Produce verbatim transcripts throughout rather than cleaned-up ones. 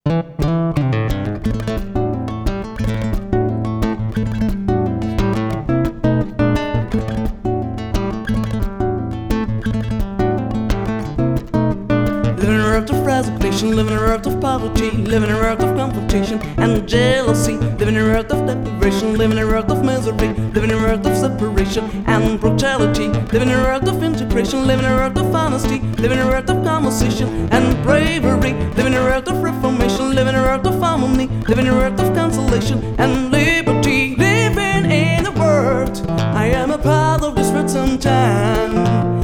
Living in a world of resignation, living in a world of poverty, living in a world of confrontation and jealousy, living in a world of deprivation, living in a world of misery, living in a world of separation and brutality, living in a world of integration, living in a world of honesty, living in a world of conversation and bravery, living in a world of reformation, living in a world of harmony, living in a world of consolation and liberty, living in a world. I am a part of this world sometime.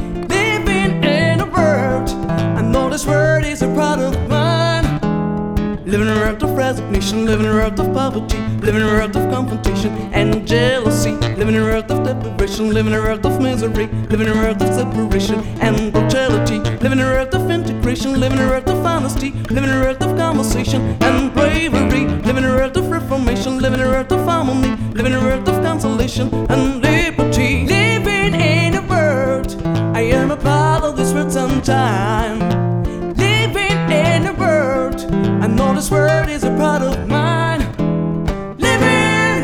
This world is a part of mine. Living in a world of resignation, living in a world of poverty, living in a world of confrontation and jealousy, living in a world of deprivation, living in a world of misery, living in a world of separation and brutality, living in a world of integration, living in a world of honesty, living in a world of conversation and bravery, living in a world of reformation, living in a world of harmony, living in a world of consolation and liberty, living in a world. I am a part of this world sometime. I know this world is a part of mine. Living,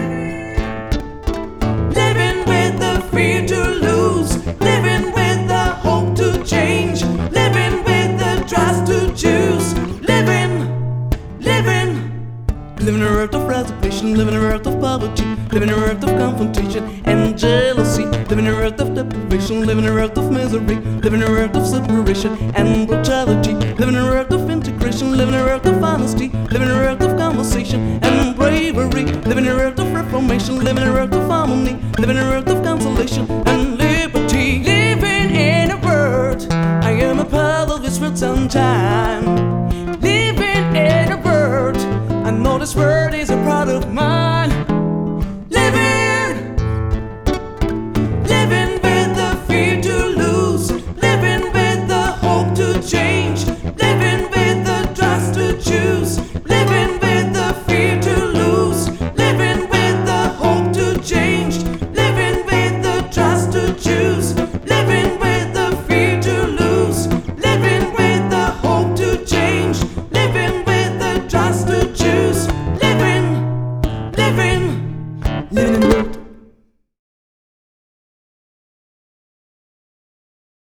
living with the fear to lose, living with the hope to change, living with the trust to choose, living, living, living in a world of resignation, living in a world of poverty, living in a world of confrontation and jealousy, living in a world of deprivation, living in a world of misery, living in a world of separation and brutality, living in a world of integration, living in a world of honesty, living in a world of conversation and bravery, living in a world of reformation, living in a world of harmony, living in a world of consolation and liberty, living in a world. I am a part of this world sometime. Living in a world. I know this world